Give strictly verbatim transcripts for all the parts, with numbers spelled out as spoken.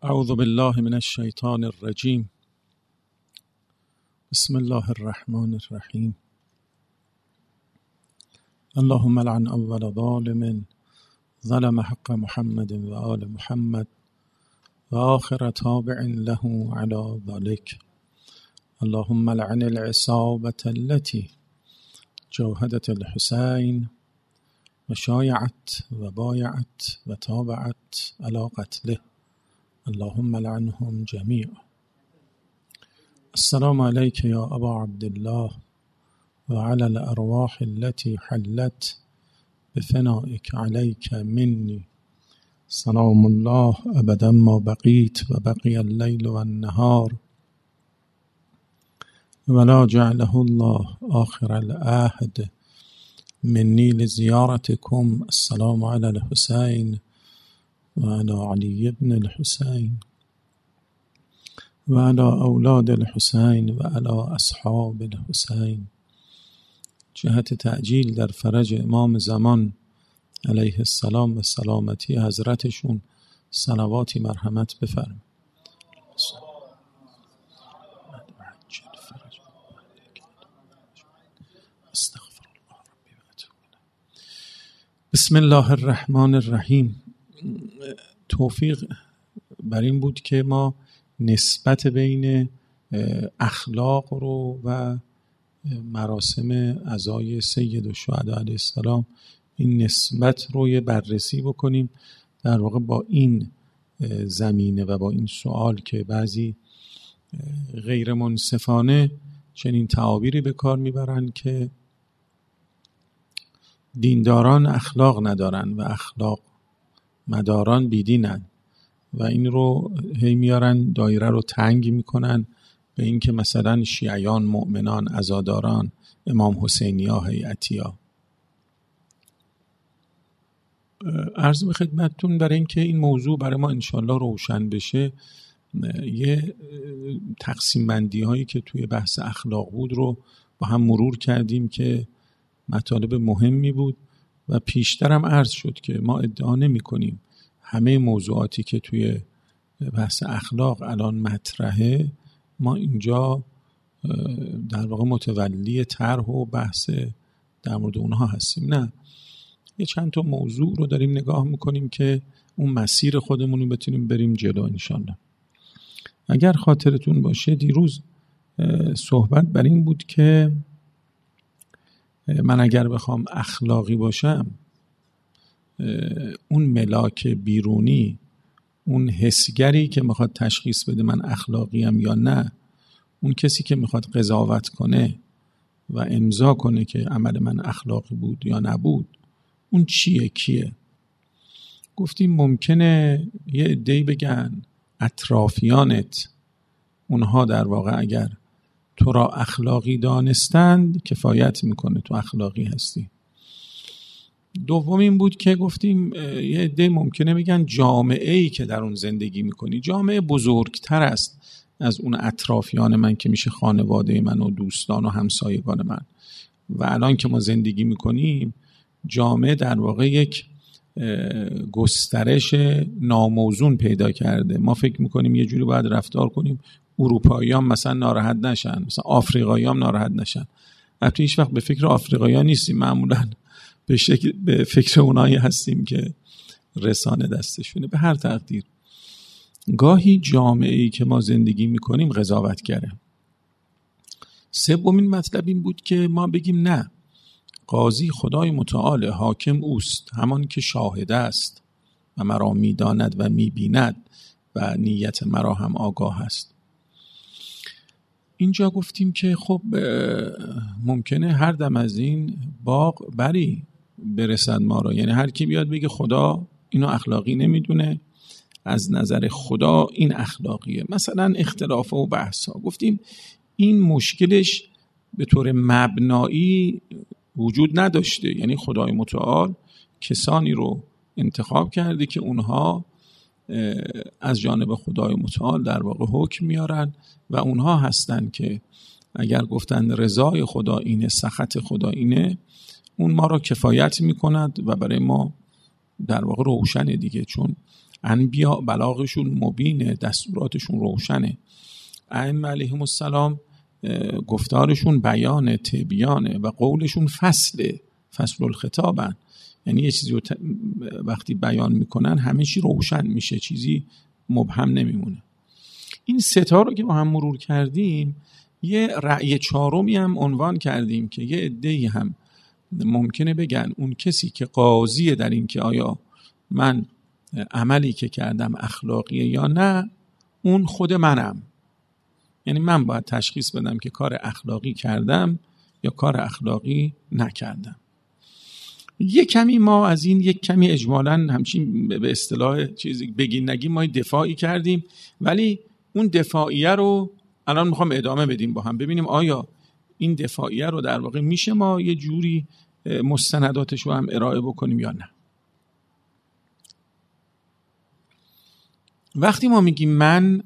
اعوذ بالله من الشیطان الرجیم. بسم الله الرحمن الرحیم. اللهم لعن اول ظالم ظلم حق محمد و آل محمد و آخر تابع له على ذلك. اللهم لعن العصابة التي جاهدت الحسين و شایعت و بایعت و تابعت على قتله. اللهم لعنهم جميعا. السلام عليك يا أبا عبد الله وعلى الأرواح التي حلت بفنائك عليك مني سلام الله أبدا ما بقيت وبقي الليل والنهار ولا جعله الله آخر العهد مني لزيارتكم. السلام على الحسين وعلى علي بن الحسين وعلى أولاد الحسين وعلى أصحاب الحسين. جهت تعجیل در فرج امام زمان علیه السلام و سلامتی حضرتشون صلواتی مرحمت بفرم. بسم الله الرحمن الرحیم. توفیق بر این بود که ما نسبت بین اخلاق رو و مراسم عزای سید الشهدا علیه السلام این نسبت رو یه بررسی بکنیم، در واقع با این زمینه و با این سوال که بعضی غیر منصفانه چنین تعابیری به کار میبرن که دینداران اخلاق ندارن و اخلاق مداران بیدینن و این رو هی میارن دایره رو تنگ میکنن به این که مثلا شیعیان مؤمنان، عزاداران، امام حسینیا، هیئتیا. عرض به خدمتتون برای این که این موضوع برای ما انشالله روشن بشه، یه تقسیم بندی هایی که توی بحث اخلاق بود رو با هم مرور کردیم که مطالب مهمی بود و پیشترم عرض شد که ما ادعا نمی کنیم همه موضوعاتی که توی بحث اخلاق الان مطرحه ما اینجا در واقع متولی طرح و بحث در مورد اونها هستیم. نه، یه چند تا موضوع رو داریم نگاه میکنیم که اون مسیر خودمون رو بتونیم بریم جلو انشالله. اگر خاطرتون باشه دیروز صحبت بر این بود که من اگر بخوام اخلاقی باشم، اون ملاک بیرونی، اون حسگری که میخواد تشخیص بده من اخلاقیم یا نه، اون کسی که میخواد قضاوت کنه و امضا کنه که عمل من اخلاقی بود یا نبود، اون چیه، کیه؟ گفتیم ممکنه یه عده‌ای بگن اطرافیانت، اونها در واقع اگر تو را اخلاقی دانستند کفایت میکنه تو اخلاقی هستی. دوم این بود که گفتیم یه عده ممکنه بگن جامعه‌ای که در اون زندگی میکنی جامعه بزرگتر است از اون اطرافیان من که میشه خانواده من و دوستان و همسایگان من، و الان که ما زندگی میکنیم جامعه در واقع یک گسترش ناموزون پیدا کرده. ما فکر میکنیم یه جوری باید رفتار کنیم اروپاییان مثلا ناراحت نشن، مثلا آفریقاییان ناراحت نشن. البته هیچ وقت به فکر آفریقاییان نیستیم، معمولا به, شکل به فکر اونایی هستیم که رسانه دستشونه. به هر تقدیر گاهی جامعه‌ای که ما زندگی میکنیم قضاوتگره. سومین مطلب این بود که ما بگیم نه، قاضی خدای متعال، حاکم اوست، همان که شاهده است و مرا میداند و میبیند و نیت مرا هم آگاه است. اینجا گفتیم که خب ممکنه هر دم از این باغ بری برسد ما را، یعنی هر کی بیاد بگه خدا اینو اخلاقی نمیدونه، از نظر خدا این اخلاقیه، مثلا اختلاف و بحث ها. گفتیم این مشکلش به طور مبنایی وجود نداشته، یعنی خدای متعال کسانی رو انتخاب کرده که اونها از جانب خدای متعال در واقع حکم میارن و اونها هستن که اگر گفتن رضای خدا اینه، سخط خدا اینه، اون ما را کفایت میکند و برای ما در واقع روشنه دیگه، چون انبیا بلاغشون مبینه، دستوراتشون روشنه. ائمه علیهم السلام گفتارشون بیانه، تبیانه و قولشون فصله، فصل الخطابن. یعنی یه چیزی وقتی بیان میکنن همه چی روشن میشه، چیزی مبهم نمیمونه. این ستا رو که با هم مرور کردیم یه رأی چهارمی هم عنوان کردیم که یه عده‌ای هم ممکنه بگن اون کسی که قاضیه در این که آیا من عملی که کردم اخلاقیه یا نه، اون خود منم. یعنی من باید تشخیص بدم که کار اخلاقی کردم یا کار اخلاقی نکردم. یک کمی ما از این یک کمی اجمالاً همچین به اصطلاح چیزی بگین نگیم ما دفاعی کردیم، ولی اون دفاعیه رو الان میخوام ادامه بدیم با هم، ببینیم آیا این دفاعیه رو در واقع میشه ما یه جوری مستنداتش رو هم ارائه بکنیم یا نه. وقتی ما میگیم من،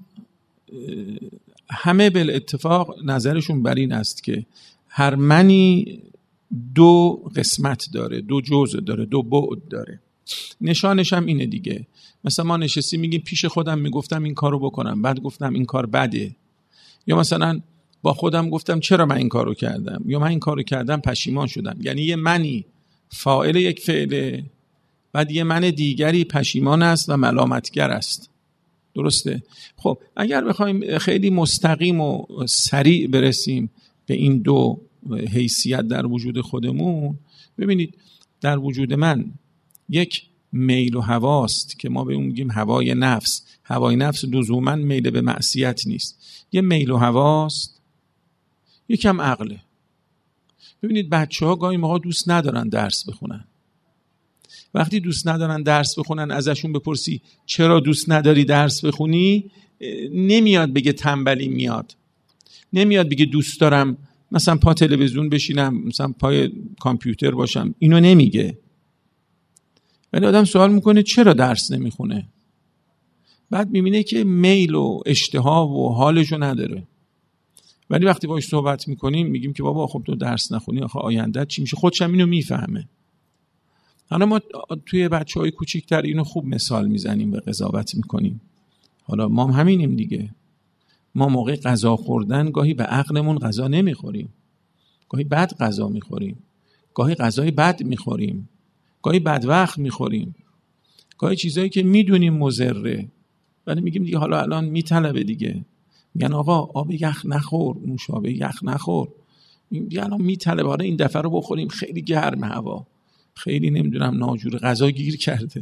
همه بالاتفاق نظرشون بر این است که هر منی دو قسمت داره، دو جزء داره، دو بعد داره. نشانش هم اینه دیگه. مثلا ما نشستی میگیم پیش خودم میگفتم این کارو بکنم، بعد گفتم این کار بده، یا مثلا با خودم گفتم چرا من این کارو کردم، یا من این کارو کردم پشیمان شدم. یعنی یه منی فاعل یک فعله، بعد یه من دیگری پشیمان است و ملامتگر است. درسته؟ خب اگر بخوایم خیلی مستقیم و سریع برسیم به این دو حیثیت در وجود خودمون، ببینید در وجود من یک میل و هواست که ما به اون میگیم هوای نفس. هوای نفس لزوما میل به معصیت نیست، یه میل و هواست، یکم عقله. ببینید بچه ها گاهی موقع دوست ندارن درس بخونن. وقتی دوست ندارن درس بخونن ازشون بپرسی چرا دوست نداری درس بخونی، نمیاد بگه تنبلی، میاد نمیاد بگه دوست دارم مثلا پا تلویزیون بشینم، مثلا پای کامپیوتر باشم، اینو نمیگه. ولی آدم سوال میکنه چرا درس نمیخونه، بعد میبینه که میل و اشتها و حالشو نداره. ولی وقتی باهاش صحبت میکنیم میگیم که بابا خب تو درس نخونی آخه آیندهت چی میشه، خودش هم اینو میفهمه. حالا ما توی بچهای کوچیک‌تر اینو خوب مثال میزنیم و قضاوت میکنیم. حالا ما هم همینیم دیگه. ما موقع غذا خوردن گاهی به عقلمون غذا نمیخوریم، گاهی بد غذا میخوریم، گاهی غذای بد میخوریم، گاهی بد وقت میخوریم، گاهی چیزایی که میدونیم مضره ولی میگیم دیگه حالا الان میطلبه دیگه. میگن آقا آب یخ نخور، نوشابه یخ نخور، میگن الان میطلبه، حالا این دفعه رو بخوریم خیلی گرم هوا، خیلی نمیدونم ناجور غذا گیر کرده.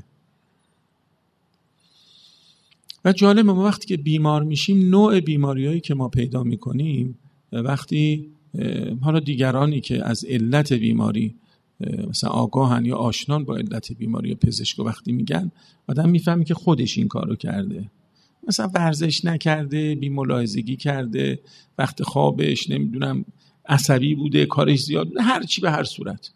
و جالبه ما وقتی که بیمار میشیم نوع بیماریایی که ما پیدا میکنیم، وقتی حالا دیگرانی که از علت بیماری مثلا آگاهن یا آشنان با علت بیماری یا پزشک وقتی میگن، آدم میفهمه که خودش این کارو کرده. مثلا ورزش نکرده، بی‌ملاحظگی کرده، وقت خوابش نمیدونم عصبی بوده، کارش زیاد، هر چی به هر صورت.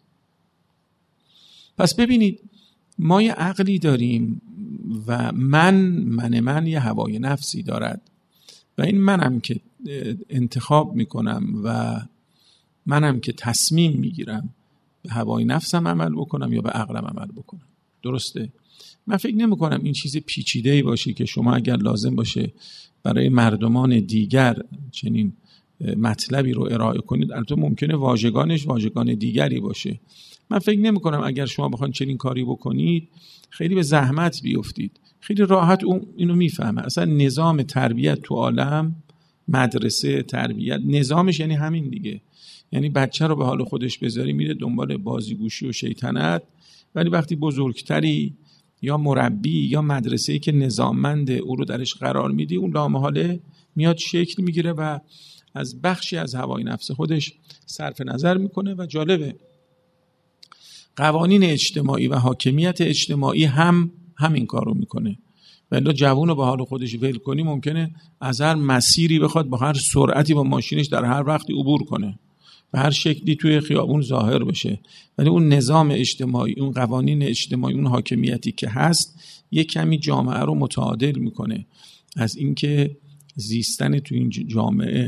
پس ببینید ما یه عقلی داریم و من من من یه هوای نفسی دارد و این منم که انتخاب میکنم و منم که تصمیم میگیرم به هوای نفسم عمل بکنم یا به عقلم عمل بکنم. درسته؟ من فکر نمی کنم این چیز پیچیده‌ای باشه که شما اگر لازم باشه برای مردمان دیگر چنین مطلبی رو ارائه کنید، البته ممکنه واژگانش واژگان دیگری باشه. من فکر نمی کنم اگر شما بخواید چنین کاری بکنید خیلی به زحمت بیفتید، خیلی راحت اون اینو میفهمه. اصلا نظام تربیت تو عالم، مدرسه تربیت، نظامش یعنی همین دیگه. یعنی بچه رو به حال خودش بذاری میره دنبال بازیگوشی و شیطنت، ولی وقتی بزرگتری یا مربی یا مدرسه‌ای که نظاممند او رو درش قرار میدی، اون لامحاله میاد شکل میگیره و از بخشی از هوای نفس خودش صرف نظر میکنه. و جالبه قوانین اجتماعی و حاکمیت اجتماعی هم همین کار رو میکنه. ولی جوون رو به حال خودش ول کنی ممکنه از هر مسیری بخواد با هر سرعتی با ماشینش در هر وقتی عبور کنه، به هر شکلی توی خیابون ظاهر بشه، ولی اون نظام اجتماعی، اون قوانین اجتماعی، اون حاکمیتی که هست یک کمی جامعه رو متعادل میکنه از اینکه زیستن تو این جامعه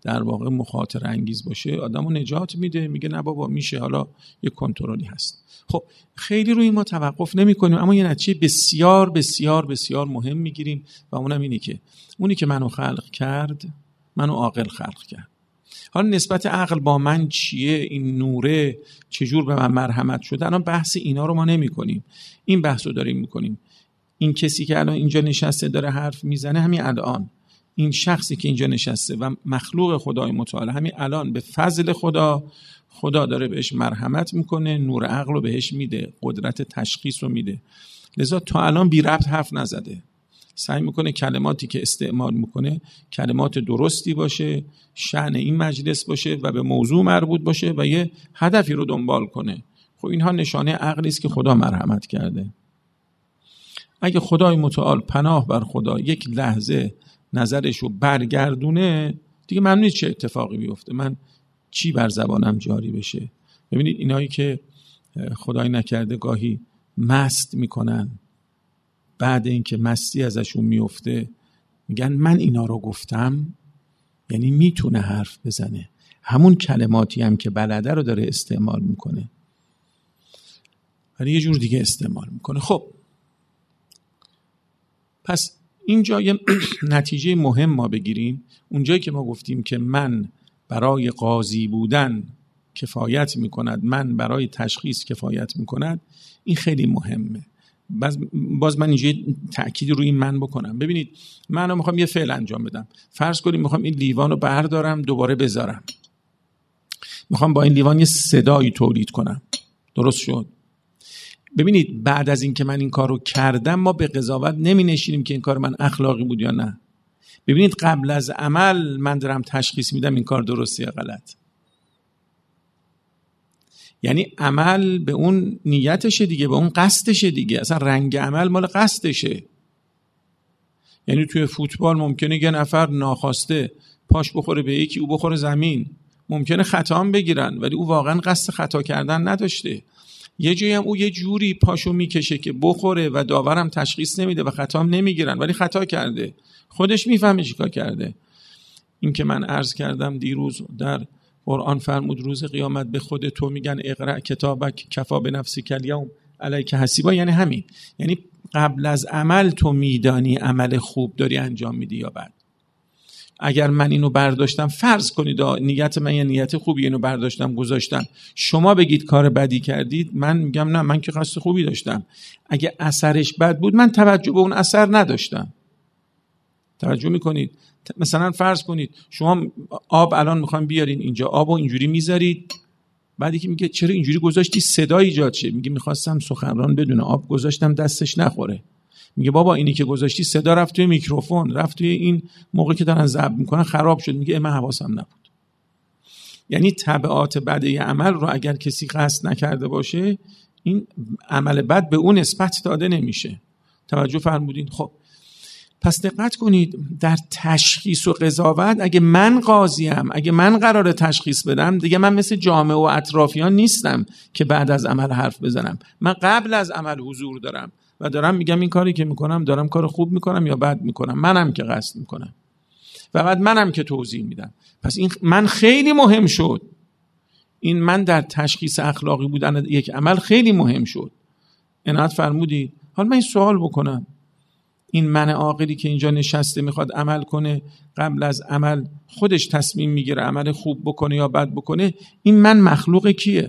در واقع مخاطره انگیز باشه آدمو نجات میده، میگه نه بابا میشه، حالا یه کنترلی هست. خب خیلی روی ما توقف نمی کنیم، اما یه نتیجه بسیار بسیار بسیار مهم میگیریم و اونم اینه که اونی که منو خلق کرد منو عاقل خلق کرد. حالا نسبت عقل با من چیه، این نوره چجور به من مرحمت شده، الان بحث اینا رو ما نمی کنیم، این بحث رو داریم میکنیم. این کسی که الان اینجا نشسته داره حرف میزنه، همین الان این شخصی که اینجا نشسته و مخلوق خدای متعال، همین الان به فضل خدا خدا داره بهش مرحمت میکنه، نور عقل رو بهش میده، قدرت تشخیص رو میده. لذا تا الان بی ربط حرف نزده، سعی میکنه کلماتی که استعمال میکنه کلمات درستی باشه، شأن این مجلس باشه و به موضوع مربوط باشه و یه هدفی رو دنبال کنه. خب اینها نشانه عقلی است که خدا مرحمت کرده. اگه خدای متعال پناه بر خدا یک لحظه نظرش رو برگردونه، دیگه معلوم نیست چه اتفاقی بیفته، من چی بر زبانم جاری بشه. ببینید اینایی که خدای نکرده گاهی مست میکنن، بعد اینکه مستی ازشون میفته میگن من اینا رو گفتم، یعنی میتونه حرف بزنه، همون کلماتی هم که بلده رو داره استعمال میکنه ولی یه جور دیگه استعمال میکنه. خب پس اینجا یه نتیجه مهم ما بگیریم، اونجایی که ما گفتیم که من برای قاضی بودن کفایت میکند، من برای تشخیص کفایت میکند، این خیلی مهمه. باز, باز من اینجا تأکید روی این من بکنم. ببینید من میخوام یه فعل انجام بدم، فرض کنیم میخوام این لیوان رو بردارم دوباره بذارم، میخوام با این لیوان یه صدایی تولید کنم، درست شد؟ ببینید بعد از این که من این کار رو کردم ما به قضاوت نمی نشینیم که این کار من اخلاقی بود یا نه. ببینید قبل از عمل من دارم تشخیص میدم این کار درسته یا غلط. یعنی عمل به اون نیتشه دیگه، به اون قصدشه دیگه، اصلا رنگ عمل مال قصدشه. یعنی توی فوتبال ممکنه یه نفر ناخواسته پاش بخوره به یکی، او بخوره زمین، ممکنه خطا هم بگیرن ولی او واقعا قصد خطا کردن نداشته. یه جایی هم او یه جوری پاشو میکشه که بخوره و داورم تشخیص نمیده و خطا هم نمیگیرن ولی خطا کرده، خودش میفهمه چیکار کرده. این که من عرض کردم دیروز در قرآن فرمود روز قیامت به خود تو میگن اقرأ کتابک کفا بنفسک الیوم علیک حسیبا، یعنی همین، یعنی قبل از عمل تو میدانی عمل خوب داری انجام میدی یا بد. اگر من اینو برداشتم، فرض کنید نیت من یه نیت خوبی، اینو برداشتم گذاشتم، شما بگید کار بدی کردید، من میگم نه من که قصد خوبی داشتم. اگه اثرش بد بود من توجه به اون اثر نداشتم. توجه میکنید؟ مثلا فرض کنید شما آب الان میخوایم بیارین اینجا، آبو اینجوری میذارید، بعدی که میگه چرا اینجوری گذاشتی صدا ایجاد شه، میگه میخواستم سخنران بدونه آب گذاشتم دستش نخوره. میگه بابا اینی که گذاشتی صدا رفت توی میکروفون، رفت توی این موقع که دارن ضبط میکنن خراب شد. میگه من حواسم نبود. یعنی تبعات بد یه عمل رو اگر کسی قصد نکرده باشه، این عمل بد به اون نسبت داده نمیشه. توجه فرمودین؟ خب پس دقت کنید، در تشخیص و قضاوت اگه من قاضیم، اگه من قراره تشخیص بدم، دیگه من مثل جامعه و اطرافیان نیستم که بعد از عمل حرف بزنم. من قبل از عمل حضور دارم و دارم میگم این کاری که میکنم دارم کار خوب میکنم یا بد میکنم، منم که قصد میکنم و بعد منم که توضیح میدم. پس این من خیلی مهم شد، این من در تشخیص اخلاقی بودن یک عمل خیلی مهم شد. عنایت فرمودید. حالا من این سوال بکنم، این من عاقلی که اینجا نشسته میخواد عمل کنه، قبل از عمل خودش تصمیم میگیره عمل خوب بکنه یا بد بکنه، این من مخلوق کیه؟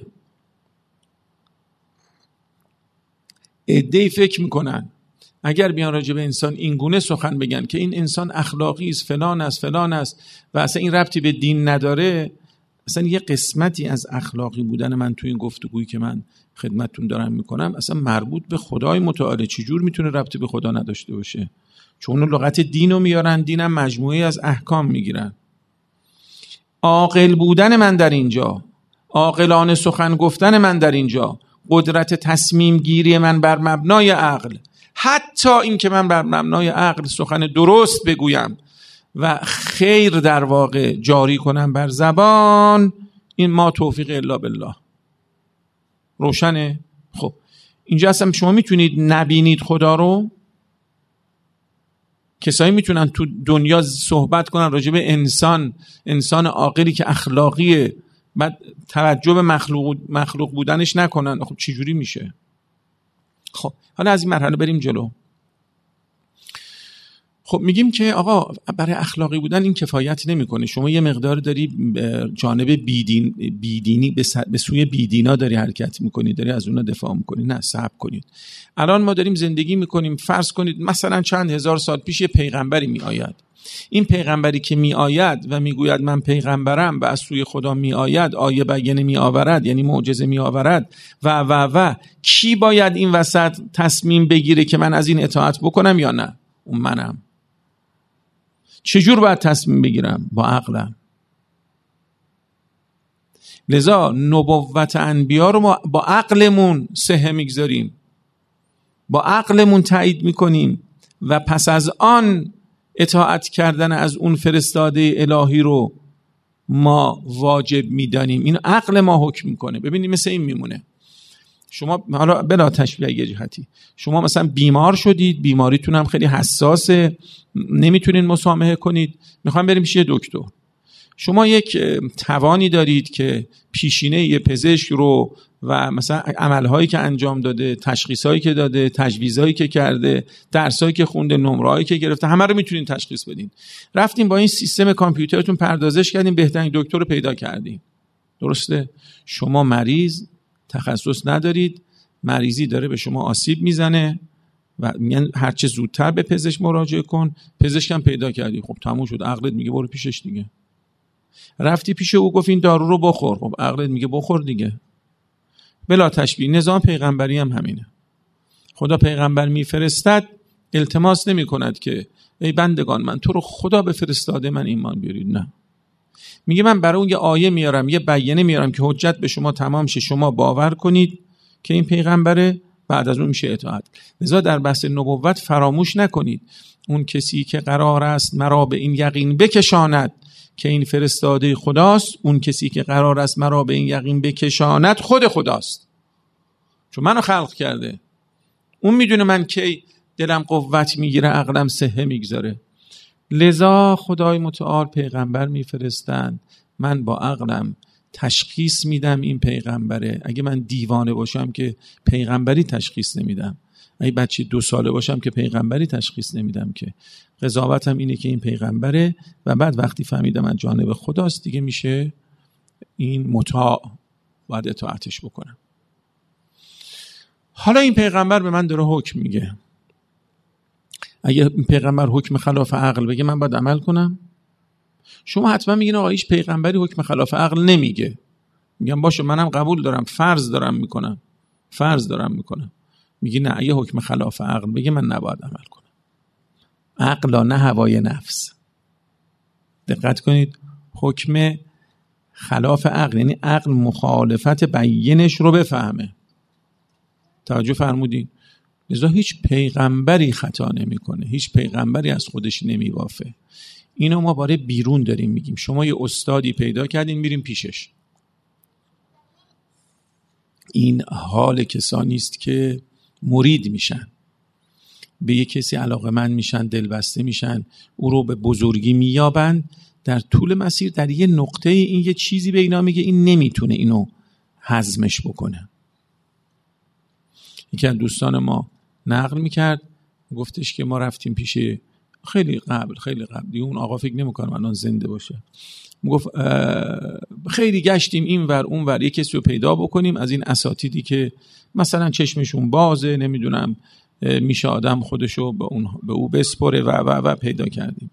عده‌ای فکر میکنن اگر بیان راجع به انسان این گونه سخن بگن که این انسان اخلاقی است، فلان است فلان است و اصلا این ربطی به دین نداره، اصلا یه قسمتی از اخلاقی بودن من تو این گفتگویی که من خدمتتون دارم میکنم اصلا مربوط به خدای متعال. چجور میتونه ربطی به خدا نداشته باشه؟ چون اون لغت دینو میارن، دینم مجموعه از احکام میگیرن. عاقل بودن من در اینجا، عاقلانه سخن گفتن من در اینجا، قدرت تصمیم گیری من بر مبنای عقل، حتی این که من بر مبنای عقل سخن درست بگویم و خیر در واقع جاری کنم بر زبان، این ما توفیق الا بالله. روشنه؟ خب اینجا اصلا شما میتونید نبینید خدا رو کسایی میتونن تو دنیا صحبت کنن راجع به انسان، انسان عاقلی که اخلاقیه، بعد توجه به مخلوق مخلوق بودنش نکنن. خب چه جوری میشه؟ خب حالا از این مرحله بریم جلو. خب میگیم که آقا برای اخلاقی بودن این کفایت نمیکنه. شما یه مقدار داری جانب بیدین بیدینی به سوی بیدینا داری حرکت میکنی، داری از اونها دفاع میکنی. نه، صبر کنید. الان ما داریم زندگی میکنیم، فرض کنید مثلا چند هزار سال پیش یه پیغمبری میآید. این پیغمبری که میآید و میگوید من پیغمبرم و از سوی خدا میآید، آیه بیانه میآورد، یعنی معجزه میآورد و و و کی باید این وسط تصمیم بگیره که من از این اطاعت بکنم یا نه؟ اون منم. چجور باید تصمیم بگیرم؟ با عقلم. لذا نبوت انبیا رو ما با عقلمون سهه میگذاریم، با عقلمون تایید میکنیم و پس از آن اطاعت کردن از اون فرستاده الهی رو ما واجب میدانیم. این عقل ما حکم میکنه. ببینید مثل این میمونه. شما حالا بلا تشبیه یه جهتی، شما مثلا بیمار شدید، بیماریتون هم خیلی حساسه، نمیتونین مسامحه کنید، میخوام بریم پیش دکتر. شما یک توانی دارید که پیشینه یه پزشک رو و مثلا عملهایی که انجام داده، تشخیصایی که داده، تجویزایی که کرده، درسایی که خونده، نمرهایی که گرفته، همه رو میتونین تشخیص بدین. رفتین با این سیستم کامپیوترتون پردازش کردین، بهترین دکتر رو پیدا کردین. درسته؟ شما مریض تخصص ندارید، مریضی داره به شما آسیب میزنه و میگن هر چه زودتر به پزشک مراجعه کن. پزشکم پیدا کردی، خب تموم شد. عقلت میگه برو پیشش دیگه. رفتی پیش او، گفت این دارو رو بخور، خب عقلت میگه بخور دیگه. بلا تشبیه نظام پیغمبری هم همینه. خدا پیغمبر میفرستد، التماس نمی کند که ای بندگان من تو رو خدا بفرستاده من ایمان بیارید. نه، میگه من برای اون یه آیه میارم، یه بیانیه میارم که حجت به شما تمام شه، شما باور کنید که این پیغمبره، بعد از اون میشه اطاعت. لذا در بحث نبوت فراموش نکنید اون کسی که قرار است مرا به این یقین بکشاند که این فرستاده خداست، اون کسی که قرار است مرا به این یقین بکشاند خود خداست، چون منو خلق کرده. اون میدونه من کی دلم قوت میگیره، عقلم صحه میگذاره. لذا خدای متعال پیغمبر میفرستند، من با عقلم تشخیص میدم این پیغمبره. اگه من دیوانه باشم که پیغمبری تشخیص نمیدم، اگه بچه دو ساله باشم که پیغمبری تشخیص نمیدم، که قضاوتم اینه که این پیغمبره و بعد وقتی فهمیدم از جانب خداست دیگه میشه این مطاع، باید اطاعتش بکنم. حالا این پیغمبر به من داره حکم میگه. اگه این پیغمبر حکم خلاف عقل بگه من باید عمل کنم؟ شما حتما میگین آقا هیچ پیغمبری حکم خلاف عقل نمیگه. میگم باشه منم قبول دارم، فرض دارم میکنم فرض دارم میکنم میگی نه، اگه حکم خلاف عقل بگه من نباید عمل کنم. عقل نه هوای نفس. دقت کنید، حکم خلاف عقل یعنی عقل مخالفت بینش رو بفهمه. توجه فرمودین؟ لذا هیچ پیغمبری خطا نمیکنه، هیچ پیغمبری از خودش نمیوافه. اینو ما برای بیرون داریم میگیم. شما یه استادی پیدا کردین میریم پیشش. این حال کسانی است که مرید میشن، به یک کسی علاقه‌مند میشن، دلبسته میشن، او رو به بزرگی مییابند. در طول مسیر در یه نقطه این یه چیزی به اینا میگه این نمیتونه اینو هضمش بکنه. یکی از دوستان ما نقل میکرد، گفتش که ما رفتیم پیش خیلی قبل خیلی قبل دیگه اون آقا فکر نمیکنم الان زنده باشه، گفت خیلی گشتیم این ور اون ور یک کسی رو پیدا بکنیم از این اساتیدی که مثلا چشمشون بازه، نمیدونم میشه آدم خودشو به اون به او بسپره و و و پیدا کردیم.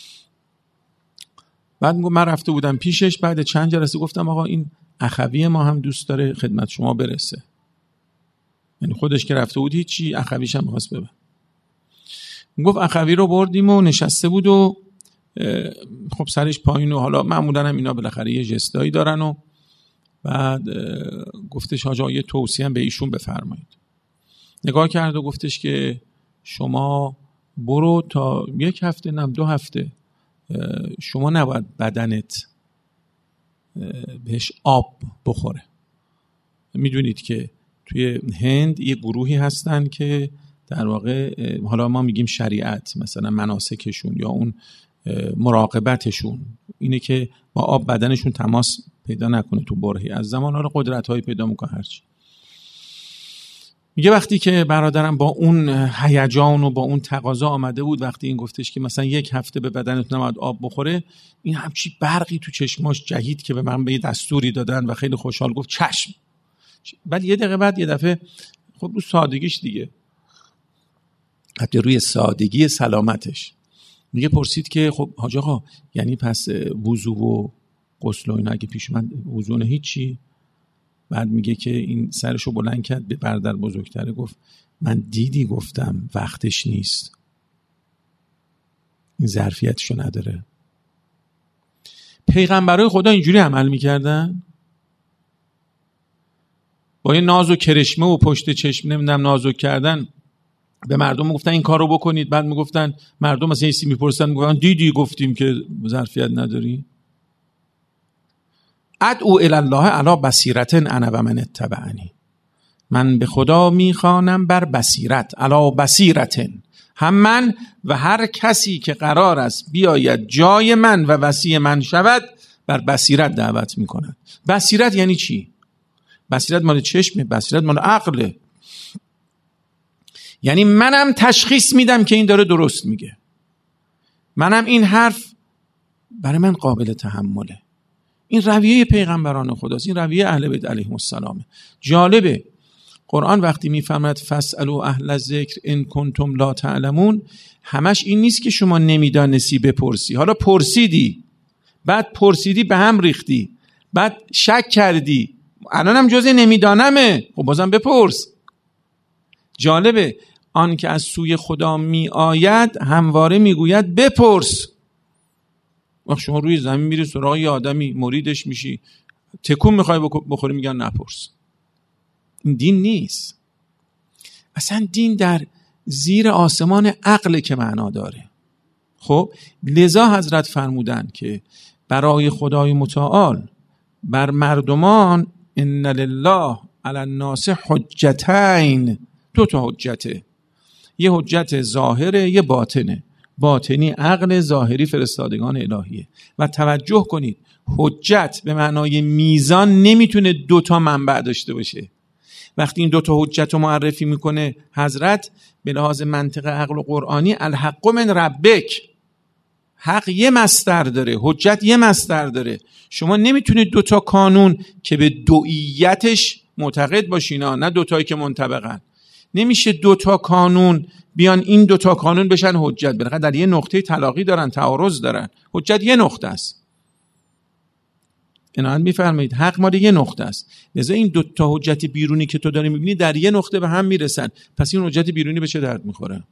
بعد من رفته بودم پیشش، بعد چند جلسه گفتم آقا این اخوی ما هم دوست داره خدمت شما برسه. یعنی خودش که رفته بود هیچی، اخویش هم خواست ببر. گفت اخوی رو بردیم و نشسته بود و خب سرش پایین و حالا معمولا هم اینا بالاخره یه جستایی دارن و بعد گفتش حاج آقا یه توصیه هم به ایشون بفرمایید. نگاه کرد و گفتش که شما برو تا یک هفته نم دو هفته شما نباید بدنت بهش آب بخوره. میدونید که توی هند یه گروهی هستن که در واقع حالا ما میگیم شریعت، مثلا مناسکشون یا اون مراقبتشون اینه که با آب بدنشون تماس پیدا نکنه تو برهی از زمان. حالا قدرت‌های پیدا میکنه هرچی. میگه وقتی که برادرم با اون هیجان و با اون تقاضا آمده بود، وقتی این گفتش که مثلا یک هفته به بدنتون نباید آب بخوره، این همچی برقی تو چشماش جهید که به من به یه دستوری دادن و خیلی خوشحال گفت چشم. بعد یه دقیقه بعد یه دفعه خب رو سادگیش دیگه، حتی روی سادگی سلامتش میگه پرسید که خب حاج آقا یعنی پس وضو و غسل و اینا اگه پیش من وضو نه هیچی؟ بعد میگه که این سرشو بلند کرد به برادر بزرگتره گفت من دیدی گفتم وقتش نیست، این ظرفیتشو نداره. پیغمبرای خدا اینجوری عمل میکردن؟ با یه ناز و کرشمه و پشت چشم نمیدونم نازک کردن به مردم گفتن این کارو بکنید، بعد میگفتن مردم مثلا ایسی میپرسن میگفتن دیدی گفتیم که ظرفیت نداری. ادعو الی الله علی بصیرة انا و من اتبعنی، من به خدا میخوانم بر بصیرت، علی بصیرة، هم من و هر کسی که قرار است بیاید جای من و وصی من شود بر بصیرت دعوت میکند. بصیرت یعنی چی؟ بصیرت مال چشمه، بصیرت مال عقله. یعنی منم تشخیص میدم که این داره درست میگه، منم این حرف برای من قابل تحمله. این رویه پیغمبران خداست، این رویه اهل بیت علیهم السلام. جالبه قرآن وقتی میفرماید فاسألوا اهل الذکر ان کنتم لا تعلمون، همش این نیست که شما نمیدانستی بپرسی. حالا پرسیدی، بعد پرسیدی به هم ریختی، بعد شک کردی، الانم جزء نمیدانمه، خب بازم بپرس. جالبه آن که از سوی خدا می آید همواره میگوید بپرس. وقت شما روی زمین میری سراغ یه آدمی مریدش میشی، تکون میخوای بخوری میگن نپرس. این دین نیست. اصلا دین در زیر آسمان عقل که معنا داره. خب لذا حضرت فرمودن که برای خدای متعال بر مردمان ان لله علی الناس حجتین، دو تا حجته، یه حجت ظاهره یه باطنه. باطنی عقل، ظاهری فرستادگان الهیه. و توجه کنید حجت به معنای میزان نمیتونه دوتا منبع داشته باشه. وقتی این دوتا حجت رو معرفی میکنه حضرت به لحاظ منطق عقل و قرآنی، الحق من ربک، حق یه مصدر داره، حجت یه مصدر داره. شما نمیتونید دوتا قانون که به دوئیتش معتقد باشین، نه دوتایی که منطبقن. نمیشه دوتا قانون بیان این دوتا قانون بشن حجت، بالاخره در یه نقطه تلاقی دارن، تعارض دارن. حجت یه نقطه است. عنایت میفرمایید حق مال یه نقطه است، لذا این دوتا حجت بیرونی که تو داری میبینی در یه نقطه به هم میرسن. پس این حجت بیرونی به چه درد میخوره؟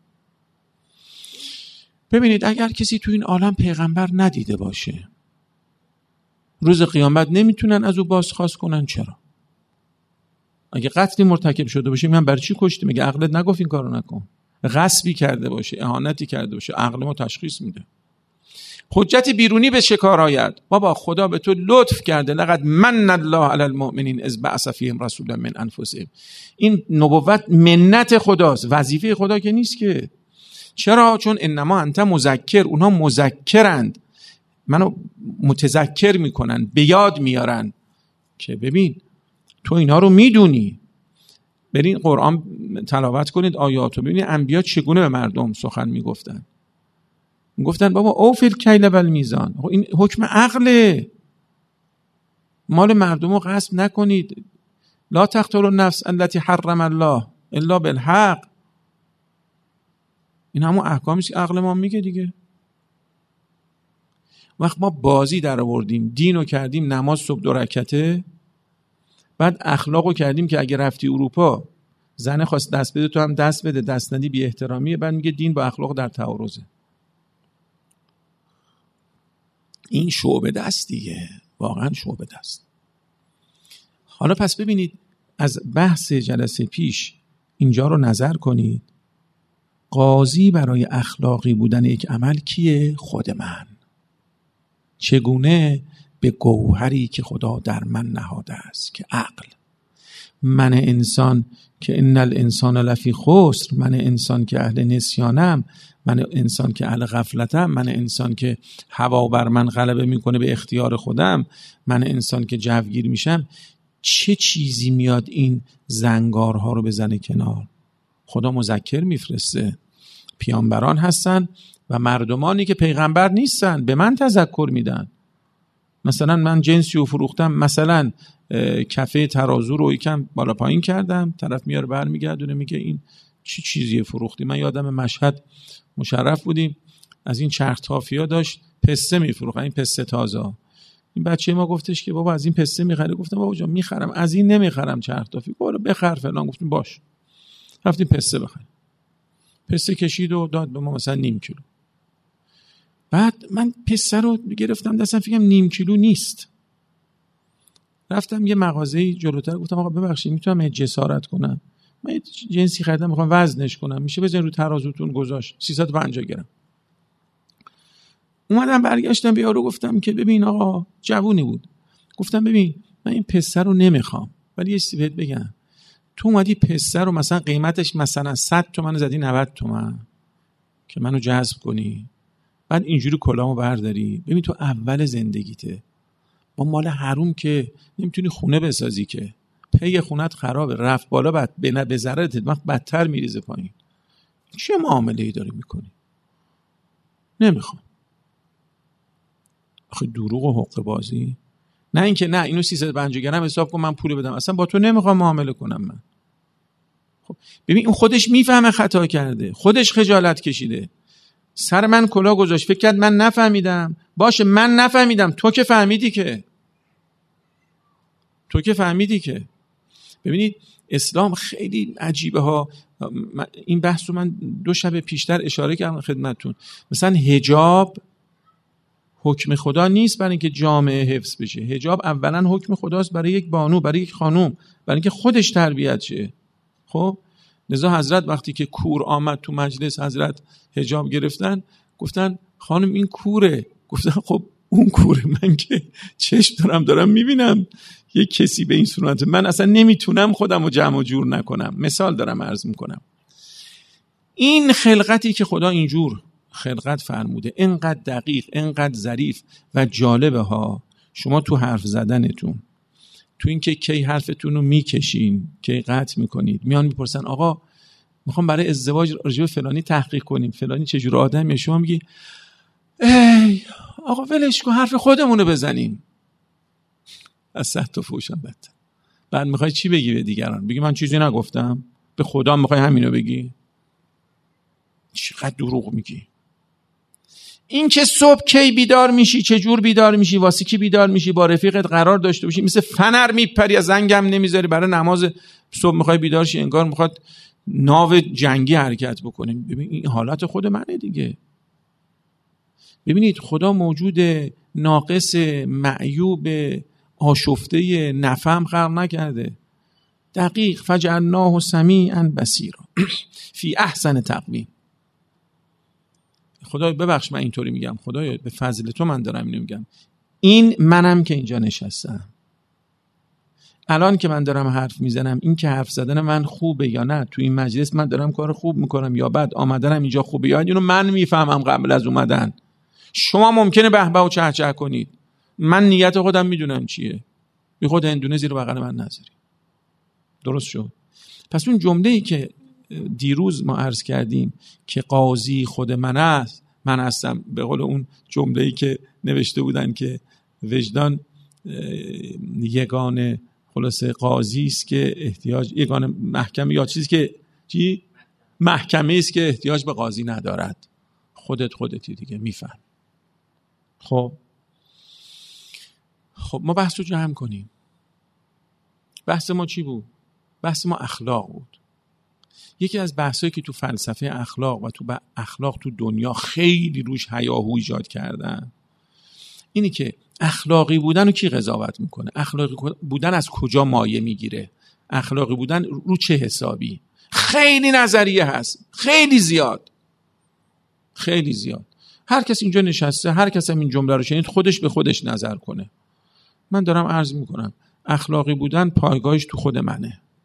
ببینید اگر کسی تو این عالم پیغمبر ندیده باشه، روز قیامت نمیتونن از او بازخواست کنن. چرا؟ اگه قتلی مرتکب شده باشه میگن برای چی کشتی؟ میگه عقلت نگفت این کارو نکن. غصبی کرده باشه، اهانتی کرده باشه، عقل ما تشخیص میده. حجت بیرونی به شکار آید. بابا خدا به تو لطف کرده، لقد من الله علی المؤمنین اذ بعث فیهم رسولا من انفسهم. این نبوت منت خداست، وظیفه خدا که نیست که. چرا؟ چون انما انت مذکر، اونها مذکرند، منو متذکر میکنن، به یاد میارن که ببین تو اینا رو میدونی. برین قرآن تلاوت کنید آیاتو، ببینید انبیا چگونه به مردم سخن میگفتن. میگفتن بابا اوفی الکیل و المیزان. این حکم عقله، مال مردم رو غصب نکنید. لا تقتلوا النفس التي حرم الله الا بالحق. این همون احکامیه که عقل ما میگه دیگه. وقت ما بازی در آوردیم، دینو کردیم نماز صبح دو رکعته، بعد اخلاقو کردیم که اگه رفتی اروپا زن خواست دست بده تو هم دست بده، دست ندی بی احترامیه. بعد میگه دین با اخلاق در تعارضه. این شعبه دست دیگه، واقعا شعبه دست. حالا پس ببینید از بحث جلسه پیش اینجا رو نظر کنید. قاضی برای اخلاقی بودن یک عمل کیه؟ خود من. چگونه؟ به گوهری که خدا در من نهاده است که عقل. من انسان که ان الانسان لفی خسر، من انسان که اهل نسیانم، من انسان که اهل غفلتم، من انسان که هوا بر من غلبه میکنه به اختیار خودم، من انسان که جوگیر میشم، چه چیزی میاد این زنگارها رو بزنه کنار؟ خدا مذکر میفرسته، پیامبران هستن و مردمانی که پیغمبر نیستن به من تذکر میدن. مثلا من جنسی رو فروختم، مثلا کفه ترازو رو یکم بالا پایین کردم، طرف میاره برمیگردونه میگه این چی چیزیه فروختی؟ من یادم مشهد مشرف بودیم، از این چرخ تافیا داشت پسته میفروخت، این پسته تازه. این بچه ما گفتش که بابا از این پسته میخری؟ گفتم بابا جان میخرم، از این نمیخرم چرخ تافی. برو بخر فلان. گفتیم باش. رفتیم پسته بخریم. پسته کشید و داد به ما مثلا نیم کیلو. بعد من پسته رو گرفتم دستم، فکرم نیم کیلو نیست. رفتم یه مغازه‌ای جلوتر، گفتم آقا ببخشید میتونم جسارت کنم؟ من جنسی خریدم میخوام وزنش کنم، میشه بزنید رو ترازوتون؟ گذاشت سیصد و پنجاه گرم. اومدم برگشتم به یارو گفتم که ببین آقا، جوونی بود، گفتم ببین من این پسته رو نمیخوام، ولی یه چیزی بهت بگم، تو اومدی پسته رو مثلا قیمتش مثلا صد تومن زدی نود تومن که منو جذب کنی، بعد اینجوری کلامو برداری. ببین تو اول زندگیته، با مال حروم که نمیتونی خونه بسازی، که پی خونت خرابه، رفت بالا بعد به به ضررت وقت بدتر میریزه پایین. چه معامله‌ای داری میکنی؟ نمیخوام. آخه دروغ و حقه بازی. نه اینکه نه اینو سیصد و پنجاه گرم حساب کن من پول بدم، اصلا با تو نمیخوام معامله کنم من. خب ببین اون خودش میفهمه خطا کرده، خودش خجالت کشیده، سر من کلاه گذاشت، فکر کرد من نفهمیدم. باشه من نفهمیدم، تو که فهمیدی که تو که فهمیدی که ببینید اسلام خیلی عجیبه ها. این بحث رو من دو شب پیشتر اشاره کردم خدمتتون. مثلا حجاب حکم خدا نیست برای اینکه جامعه حفظ بشه. حجاب اولا حکم خداست برای یک بانو، برای یک خانوم، برای اینکه خودش تربیت شه. خب لذا حضرت وقتی که کور آمد تو مجلس، حضرت حجاب گرفتن، گفتن خانم این کوره. گفتن خب اون کوره، من که چشم دارم دارم میبینم یک کسی به این صورت، من اصلا نمیتونم خودم رو جمع و جور نکنم. مثال دارم عرض میکنم. این خلقتی که خدا اینجور خلقت فرموده، اینقدر دقیق، اینقدر ظریف و جالبه ها. شما تو حرف زدنتون، تو این که کی حرفتون رو میکشین، کی قطع میکنید، میان میپرسن آقا میخوام برای ازدواج راجع به فلانی تحقیق کنیم، فلانی چجور آدمیه، شما میگی ای آقا ولش کن حرف خودمونو بزنیم. از صد تا فوشم بدتر. بعد میخوای چی بگی به دیگران؟ بگی من چیزی نگفتم؟ به خدا میخوای همینو بگی؟ چقدر دروغ میگی. این که صبح کی بیدار میشی، چه جور بیدار میشی، واسه کی بیدار میشی، با رفیقت قرار داشته باشی، مثل فنر میپری از زنگم نمیذاری، برای نماز صبح میخوای بیدار شی، انگار میخواد ناو جنگی حرکت بکنه. ببین این حالت خود منه دیگه. ببینید خدا موجود ناقص، معیوب، آشفته، نفهم خلق نکرده. دقیق فجعلناه سمیعا بصیرا فی احسن تقویم. خدای ببخش من اینطوری میگم، خدای به فضل تو من دارم اینو میگم. این منم که اینجا نشستم الان که من دارم حرف میزنم، این که حرف زدن من خوبه یا نه، تو این مجلس من دارم کار خوب میکنم یا بد، آمدنم اینجا خوبه یا اینو من میفهمم قبل از اومدن. شما ممکنه به به و چه چه کنید، من نیت خودم میدونم چیه. بی خود هندونه زیر بغل من نذاری. درست شد؟ پس اون جمله‌ای که دیروز ما عرض کردیم که قاضی خود من است، من هستم، به قول اون جمله‌ای که نوشته بودن که وجدان یگانه خلاصه قاضی است که احتیاج، یگانه محکمه یا چیزی که چی محکمه است که احتیاج به قاضی ندارد. خودت خودتی دیگه میفهم. خب خب ما بحث رو جمع کنیم. بحث ما چی بود؟ بحث ما اخلاق بود. یکی از بحثایی که تو فلسفه اخلاق و تو اخلاق تو دنیا خیلی روش هیاهو ایجاد کردن اینی که اخلاقی بودن رو کی قضاوت میکنه؟ اخلاقی بودن از کجا مایه میگیره؟ اخلاقی بودن رو چه حسابی؟ خیلی نظریه هست، خیلی زیاد، خیلی زیاد. هر کس اینجا نشسته، هر کس هم این جمله رو شنید خودش به خودش نظر کنه. من دارم عرض میکنم اخلاقی بودن پایگاهش تو خود منه.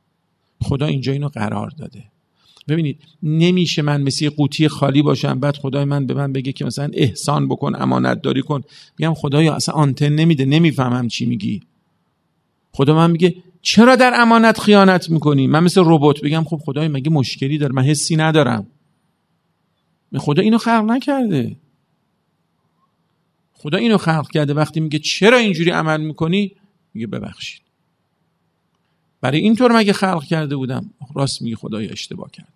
خدا اینجا اینو قرار داده. ببینید نمیشه من مثل یه قوطی خالی باشم بعد خدای من به من بگه که مثلا احسان بکن، امانت داری کن، بگم خدایا اصلا آنتن نمیده، نمیفهمم چی میگی. خدا من میگه چرا در امانت خیانت میکنی؟ من مثل ربات بگم خب خدای مگه مشکلی داره؟ من حسی ندارم. خدا اینو خلق نکرده. خدا اینو خلق کرده وقتی میگه چرا اینجوری عمل میکنی میگه ببخشید. برای اینطور مگه خلق کرده بودم؟ راست میگه خدایا اشتباه کردم.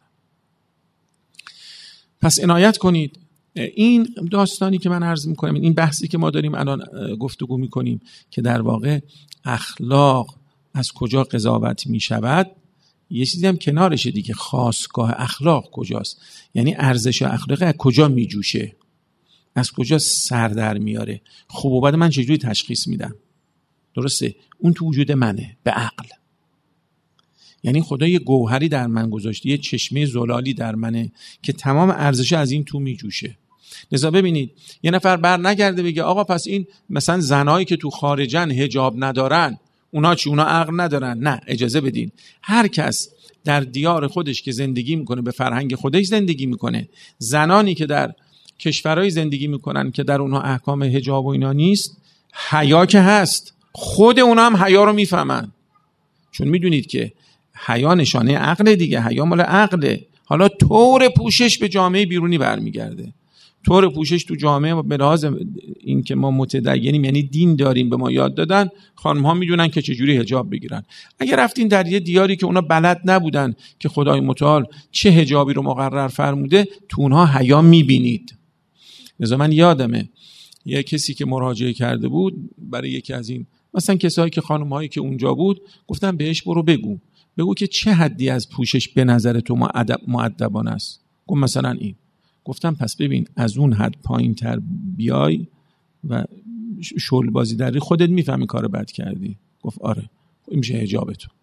پس عنایت کنید. این داستانی که من عرض میکنم، این بحثی که ما داریم الان گفتگو میکنیم که در واقع اخلاق از کجا قضاوت میشود، یه چیزی هم کنارشه دیگه، خاستگاه اخلاق کجاست، یعنی ارزش اخلاق از کجا میجوشه، از کجا سر در میاره. خوب و بد من چجوری تشخیص میدم؟ درسته؟ اون تو وجود منه، به عقل. یعنی خدا یه گوهری در من گذاشته، یه چشمه زلالی در منه که تمام ارزش از این تو میجوشه. لذا ببینید یه نفر بر نگرده بگه آقا پس این مثلا زنایی که تو خارجن حجاب ندارن اونا چی؟ اونا عقل ندارن؟ نه، اجازه بدین. هر کس در دیار خودش که زندگی میکنه، به فرهنگ خودش زندگی میکنه. زنانی که در کشورهای زندگی میکنن که در اونها احکام حجاب و اینا نیست، حیا که هست، خود اونا هم حیا رو میفهمن، چون میدونید که حیا نشانه عقل دیگه، حیا مال عقله. حالا طور پوشش به جامعه بیرونی برمیگرده. طور پوشش تو جامعه به لحاظ این که ما متدینیم، یعنی دین داریم، به ما یاد دادن، خانم ها میدونن که چجوری حجاب بگیرن. اگر رفتین در یه دیاری که اونا بلد نبودن که خدای متعال چه حجابی رو مقرر فرموده، تو اونها حیا میبینید. لذا من یادمه یه کسی که مراجعه کرده بود برای یکی از این مثلا کسایی که خانم هایی که اونجا بود، گفتم بهش برو بگو بگو که چه حدی از پوشش به نظر تو مؤدبانه است. گفت مثلا این. گفتم پس ببین از اون حد پایین تر بیای و شل بازی داری، خودت میفهمی کار بد کردی. گفت آره، این میشه حجاب تو.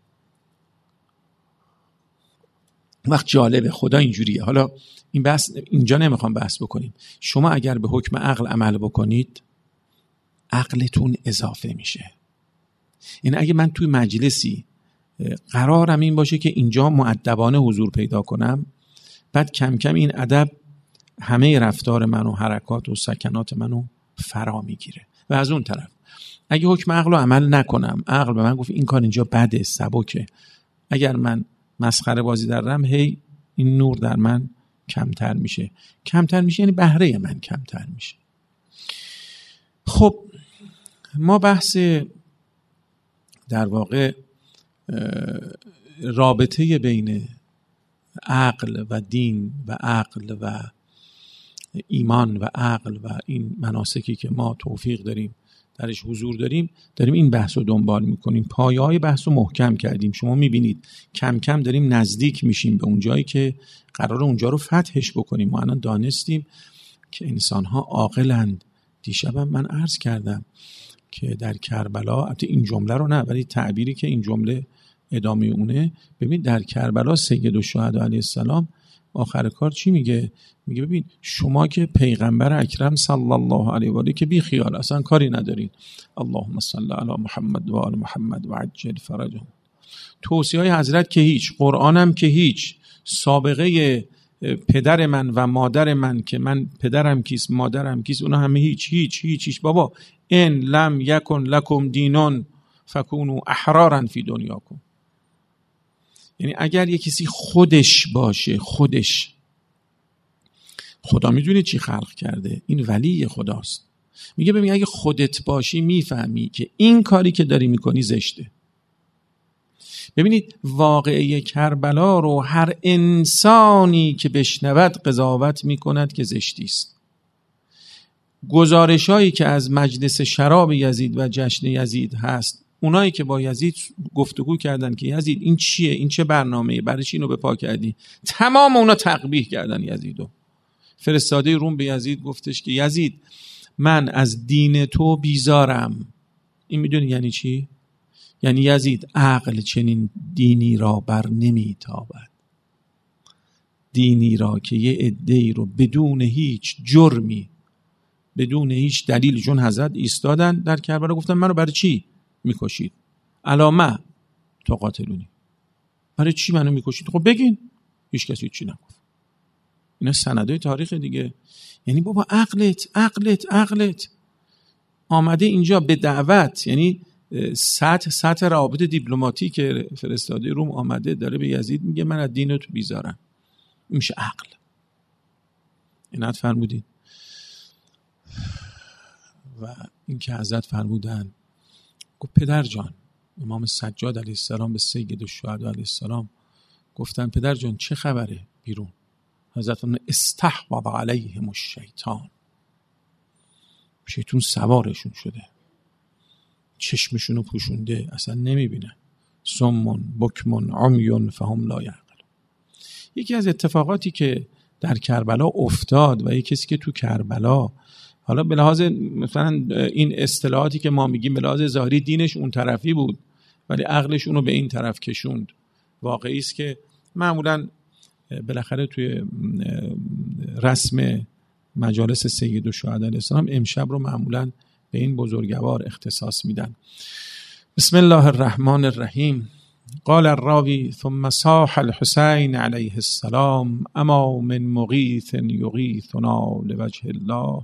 وقت جالبه خدا اینجوریه. حالا این بحث اینجا نمیخوام بحث بکنیم. شما اگر به حکم عقل عمل بکنید عقلتون اضافه میشه. این اگه من توی مجلسی قرارم این باشه که اینجا مؤدبانه حضور پیدا کنم، بعد کم کم این ادب همه رفتار منو، حرکات و سکنات منو فرا میگیره. و از اون طرف اگه حکم عقل رو عمل نکنم، عقل به من گفت این کار اینجا بده، سبکه، اگر من مسخره بازی درم، هی این نور در من کمتر میشه. کمتر میشه یعنی بهره من کمتر میشه. خب ما بحث در واقع رابطه بین عقل و دین و عقل و ایمان و عقل و این مناسکی که ما توفیق داریم درش حضور داریم، داریم این بحث رو دنبال میکنیم. پایه های بحث رو محکم کردیم. شما میبینید کم کم داریم نزدیک میشیم به اون جایی که قرار اونجا رو فتحش بکنیم. ما الان دانستیم که انسان ها عاقلند. دیشبم من عرض کردم که در کربلا، البته این جمله رو نه ولی تعبیری که این جمله ادامه اونه، ببین در کربلا سید الشهدا علیه السلام آخر کار چی میگه؟ میگه ببین شما که پیغمبر اکرم صلی الله علیه و آله که بی خیال اصلا کاری ندارین، اللهم صل علی محمد و آل محمد و عجل فرجهم. توصیه های حضرت که هیچ، قرآنم که هیچ، سابقه پدر من و مادر من که من پدرم کیست مادرم کیست اونا همه هیچ هیچ هیچ هیچ. بابا ان لم یکن لکم دینون فکونوا احرارا فی دنیاکم. یعنی اگر یه کسی خودش باشه، خودش، خدا میدونه چی خلق کرده، این ولی خداست. میگه ببین اگه خودت باشی میفهمی که این کاری که داری میکنی زشته. ببینید واقعه کربلا رو هر انسانی که بشنود قضاوت میکند که زشتی است. گزارشایی که از مجلس شراب یزید و جشن یزید هست، اونایی که با یزید گفتگو کردن که یزید این چیه، این چه برنامه‌ای، برای چی اینو به پا کردی، تمام اونا تقبیح کردن یزیدو. فرستاده روم به یزید گفتش که یزید من از دین تو بیزارم. این میدونی یعنی چی؟ یعنی یزید عقل چنین دینی را بر نمیتابد، دینی را که یه عده‌ای رو بدون هیچ جرمی، بدون هیچ دلیل، چون حضرت ایستادن در کربلا گفتن منو برای چی میکشید؟ علامه تقاتلونی. برای چی منو میکشید؟ خب بگین. هیچ کسی هیچی نگفت. اینا سندای تاریخ دیگه. یعنی بابا عقلت عقلت عقلت آمده اینجا به دعوت، یعنی سطح سطح روابط دیپلماتیک فرستاده روم آمده داره به یزید میگه من از دین تو بیزارم. این میشه عقل. اینات فرمودید. و این که حضرت فرمودن گفت پدر جان، امام سجاد علیه السلام به سید الشهدا علیه السلام گفتن پدر جان چه خبره بیرون؟ حضرت فرمودن استحوذ علیهم الشیطان، شیطان سوارشون شده، چشمشونو پوشونده، اصلا نمیبینن. صمٌ بکمٌ عمی فهم لا یعقلون. یکی از اتفاقاتی که در کربلا افتاد و یکی کسی که تو کربلا، حالا به لحاظ مثلا این اصطلاحاتی که ما میگیم به لحاظ ظاهری دینش اون طرفی بود ولی عقلش اونو به این طرف کشوند. واقعی است که معمولا بالاخره توی رسم مجالس سید الشهدا علیه السلام امشب رو معمولا به این بزرگوار اختصاص میدن. بسم الله الرحمن الرحیم. قال الراوی ثم صاح الحسین علیه السلام اما من مغیث یغیثنا لوجه الله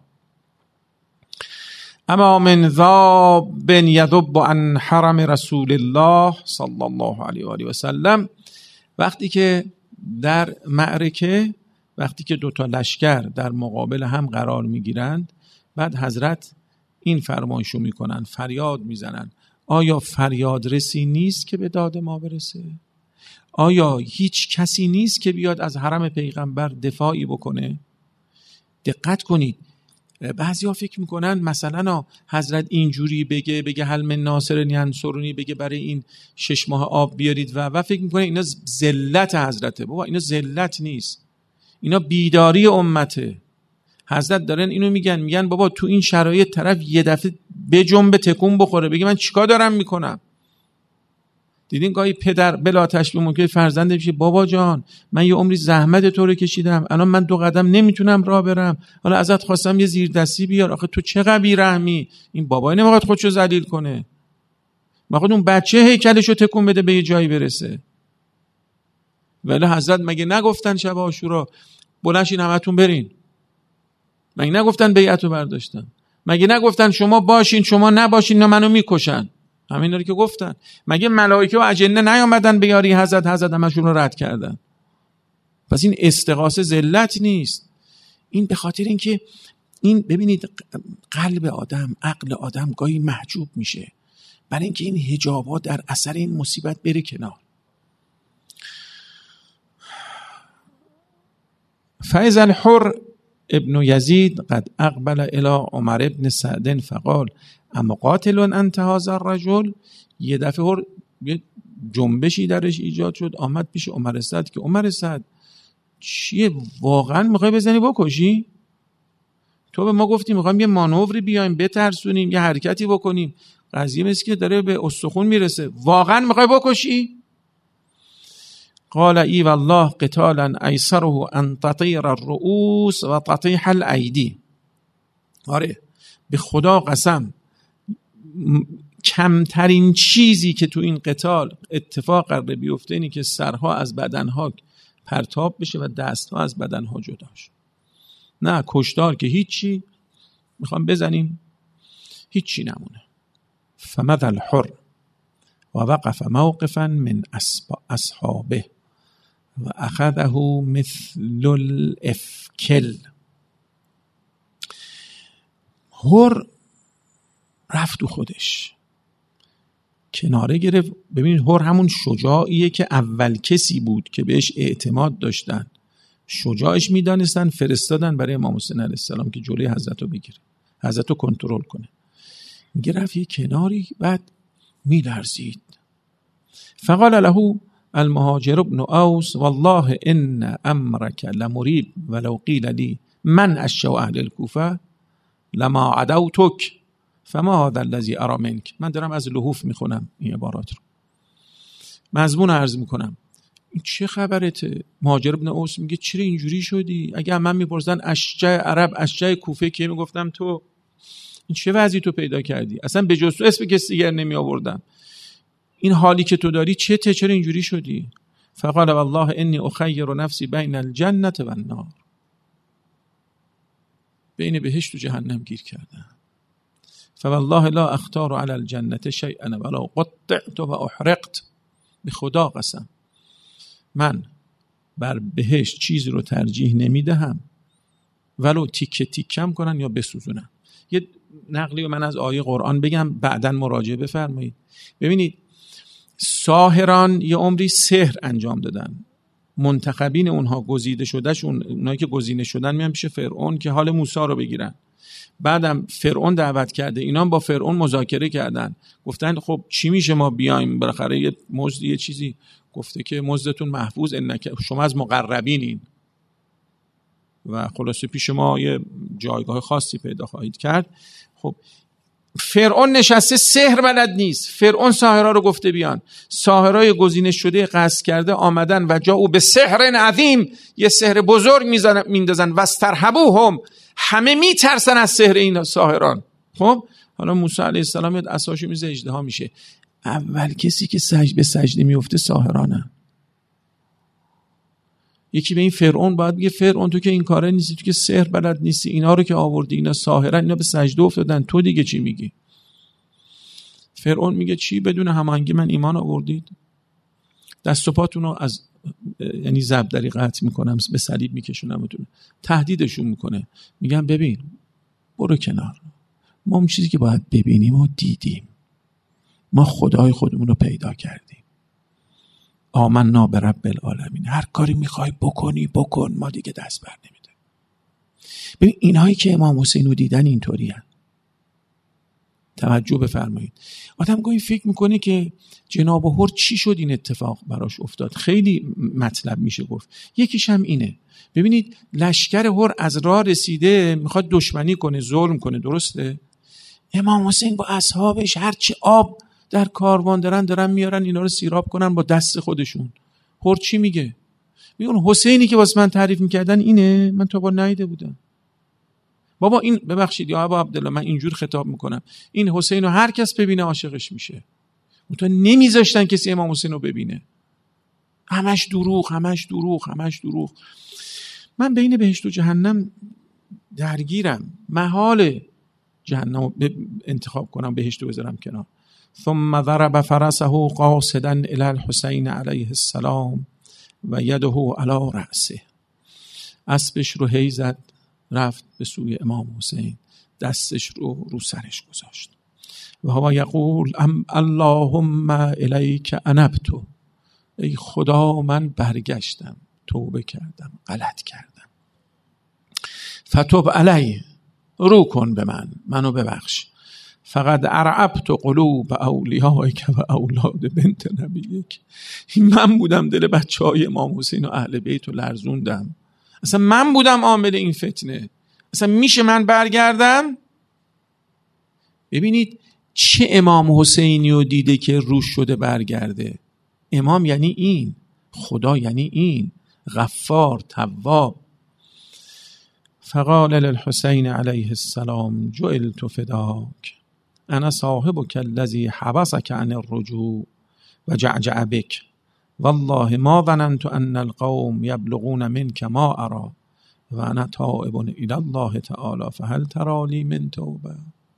اما من ذاب یذب عن حرم رسول الله صلی الله علیه و آله و سلم. وقتی که در معرکه، وقتی که دوتا لشکر در مقابل هم قرار میگیرند، بعد حضرت این فرمایشو میکنن، فریاد میزنن آیا فریاد رسی نیست که به داد ما برسه؟ آیا هیچ کسی نیست که بیاد از حرم پیغمبر دفاعی بکنه؟ دقت کنید، بعضی ها فکر میکنن مثلا حضرت اینجوری بگه بگه هل من ناصر ینصرونی، بگه برای این شش ماه آب بیارید و و فکر میکنن اینا ذلت حضرته. بابا اینا ذلت نیست، اینا بیداری امته. حضرت دارن اینو میگن، میگن بابا تو این شرایط طرف یه دفعه به جنب تکون بخوره بگه من چیکار دارم میکنم. دیدین گاهی پدر بلا تشبیه ممکنه فرزند بشه بابا جان من یه عمری زحمت تو رو کشیدم، الان من دو قدم نمیتونم راه برم، حالا ازت خواستم یه زیر دستی بیار، آخه تو چقدر بی‌رحمی. این بابا نمیخواد خودشو ذلیل کنه، میخواد اون بچه هیکلشو تکون بده به یه جایی برسه. ولی حضرت مگه نگفتن شب عاشورا بلنشین همتون برین؟ مگه نگفتن بیعتو برداشتن؟ مگه نگفتن شما باشین شما نباشین نه منو میکشن؟ همین رو که گفتن. مگه ملائکه و اجنه نیامدن به یاری حضرت؟ حضرت همشون رو رد کردن. پس این استغاثه ذلت نیست، این به خاطر اینکه این ببینید قلب آدم، عقل آدم گاهی محجوب میشه برای اینکه این حجاب‌ها در اثر این مصیبت بره کنار. فاذا الحر ابن یزید قد اقبل الی عمر ابن سعد فقال اما قاتل انت هذا الرجل. یه دفعه هر یه جنبشی درش ایجاد شد، آمد پیش عمر سعد که عمر سعد چیه، واقعا میخوای بزنی بکشی؟ تو به ما گفتی میخوایم یه مانوری بیایم بترسونیم یه حرکتی بکنیم، قضیه مثل که داره به استخون میرسه، واقعا میخوای بکشی؟ قال ای والله قتالا ایسره ان تطیر الرؤوس و تطیح الایدی. آره به خدا قسم کمترین چیزی که تو این قتال اتفاق قراره بیفته اینه که سرها از بدنها پرتاب بشه و دستها از بدنها جدا شه. نه کشتار که هیچی، میخوام بزنیم هیچی نمونه. فمذا الحر و وقف موقفا من اصحابه و اخذه مثل الافکل. هر رفت تو خودش کناره گرفت. ببینید هر همون شجاعیه که اول کسی بود که بهش اعتماد داشتن، شجاعش میدانستن، فرستادن برای امام حسین علیه السلام که جلوی حضرت رو بگیره، حضرت رو کنترل کنه. میگه رفت یه کناری، بعد میلرزید. فقال له المهاجر ابن اوس والله ان امرك لمریب ولو قیل لی من اشجع اهل الکوفه لما عدوتک فما هذا الذی اری منک. من دارم از لحوف میخونم این عبارات رو، مضمون عرض میکنم. این چه خبرته؟ مهاجر ابن اوس میگه چرا اینجوری شدی؟ اگه من میپرسن اشجع عرب اشجع کوفه کی، میگفتم تو. این چه وضعی تو پیدا کردی؟ اصلا به جز تو اسم کسی دیگر نمی آوردم. این حالی که تو داری چته؟ چرا اینجوری شدی؟ فقال والله انی اخیر نفسی بین الجنة و النار، بین بهشت و جهنم گیر کردم. فوالله لا اختار علی الجنة شیئا ولا قطعت و احرقت، به خدا قسم من بر بهشت چیزی رو ترجیح نمیدهم ولو تیکه تیکم کنن یا بسوزونن. یه نقلی رو من از آیه قرآن بگم بعداً مراجعه بفرمایید. ببینید ساحران یه عمری سحر انجام دادن، منتخبین اونها گزیده شدهشون، اونایی که گزینه شدن میان پیش فرعون که حال موسی رو بگیرن. بعدم فرعون دعوت کرده، اینا با فرعون مذاکره کردن، گفتن خب چی میشه ما بیایم بالاخره یه مزد یه چیزی. گفته که مزدتون محفوظ، انک شما از مقربینین و خلاصه پیش ما یه جایگاه خاصی پیدا خواهید کرد. خب فرعون نشسته سحر بلد نیست، فرعون ساحرها رو گفته بیان، ساحرای گزینه شده قصد کرده آمدن و جاءوا به سحر عظیم، یه سحر بزرگ میزنن میندازن و استرهبوهم، همه میترسن از سحر این ساحران. خب حالا موسی علیه السلام یاد عصاشو میزه اژدها میشه. اول کسی که سجده به سجده میفته ساحرانه. یکی به این فرعون باید بگه فرعون تو که این کاره نیستی، تو که سحر بلد نیستی، اینا رو که آوردی اینا ساحرن، اینا به سجده افتادن، تو دیگه چی میگی؟ فرعون میگه چی؟ بدون هماهنگی من ایمان آوردید؟ دست و پاتون رو از یعنی زبدری قطع میکنم، به صلیب میکشونم، تهدیدشون میکنه. میگم ببین برو کنار، ما اون چیزی که باید ببینیم و دیدیم، ما خدای خودمون رو پیدا کردیم، آمنا به رب العالمین، هر کاری میخوای بکنی بکن، ما دیگه دست بر نمیده. ببین اینهایی که امام حسین رو دیدن اینطوری هن. توجه بفرمایید. آدم گاهی فکر میکنه که جناب هر چی شد این اتفاق براش افتاد، خیلی مطلب میشه گفت. یکیش هم اینه، ببینید لشکر هر از راه رسیده میخواد دشمنی کنه، ظلم کنه، درسته؟ امام حسین با اصحابش هرچی آب در کاروان دارن دارن میارن اینا رو سیراب کنن با دست خودشون. هر چی میگه؟ میگه اون حسینی که واسه من تعریف میکردن اینه، من تا با نیده بودم. بابا این ببخشید یا ابا عبدالله من اینجور خطاب میکنم، این حسین رو هر کس ببینه عاشقش میشه. تو نمیذاشتن کسی امام حسین رو ببینه، همش دروغ همش دروغ همش دروغ. من بین بهشت و جهنم درگیرم، محال جهنم انتخاب کنم، بهشت رو بذارم کنار. ثم ضرب فرسه قاصدا الی الحسین علیه السلام و یده علی رأسه، اسبش رو هی زد رفت به سوی امام حسین، دستش رو رو سرش گذاشت و هو یقول اللهم الیک انبت، ای خدا من برگشتم، توبه کردم، غلط کردم، فتوب علی، رو کن به من، منو ببخش، فقط ارعبت قلوب اولیائک و اولاد بنت نبیک، من بودم دل بچه های امام حسین و اهل بیت رو لرزوندم، اصلا من بودم عامل این فتنه، اصلا میشه من برگردم؟ ببینید چه امام حسینی رو دیده که روش شده برگرده. امام یعنی این، خدا یعنی این، غفار، تواب. فقال للحسین علیه السلام جعلت فداک انا صاحبک الذی حبسک عن الرجوع و جعجع بک والله ما ظننت ان القوم یبلغون منک ما ارى و انا تائب الی الله تعالی فهل تری لی من توبه.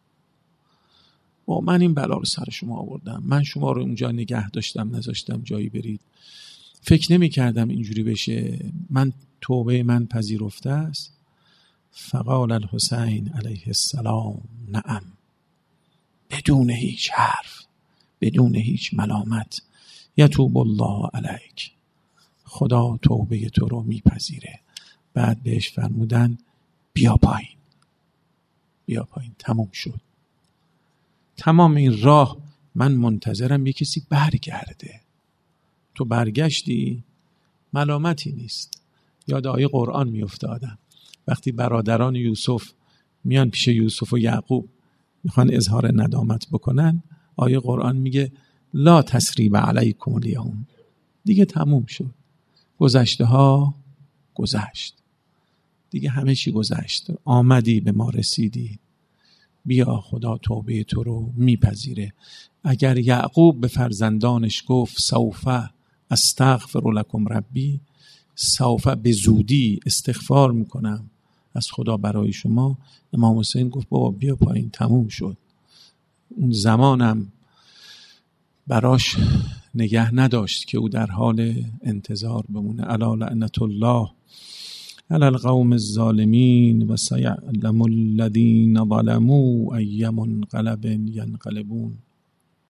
و من این بلا رو سر شما آوردم، من شما رو اونجا نگه داشتم، نذاشتم جایی برید، فکر نمی کردم اینجوری بشه، من توبه من پذیرفته است. فقال الحسین علیه السلام نعم، بدون هیچ حرف، بدون هیچ ملامت، یتوب الله علیک، خدا توبه تو رو میپذیره. بعد بهش فرمودن بیا پایین، بیا پایین، تموم شد. تمام این راه من منتظرم یه کسی برگرده، تو برگشتی، ملامتی نیست. یاد آیه قرآن میفته آدم وقتی برادران یوسف میان پیش یوسف و یعقوب میخوان اظهار ندامت بکنن، آیه قرآن میگه لا تثریب علیکم الیوم، دیگه تموم شد، گذشته ها گذشت، دیگه همه چی گذشت، آمدی به ما رسیدی، بیا خدا توبه تو رو میپذیره. اگر یعقوب به فرزندانش گفت سوف استغفر لکم ربی، سوف به زودی استغفار میکنم از خدا برای شما. امام حسین گفت بابا بیا پایین، تموم شد. اون زمانم براش نگه نداشت که او در حال انتظار بمونه. الا لعنت الله علی القوم الظالمین و سیعلم الذین ظلموا ای منقلب ینقلبون.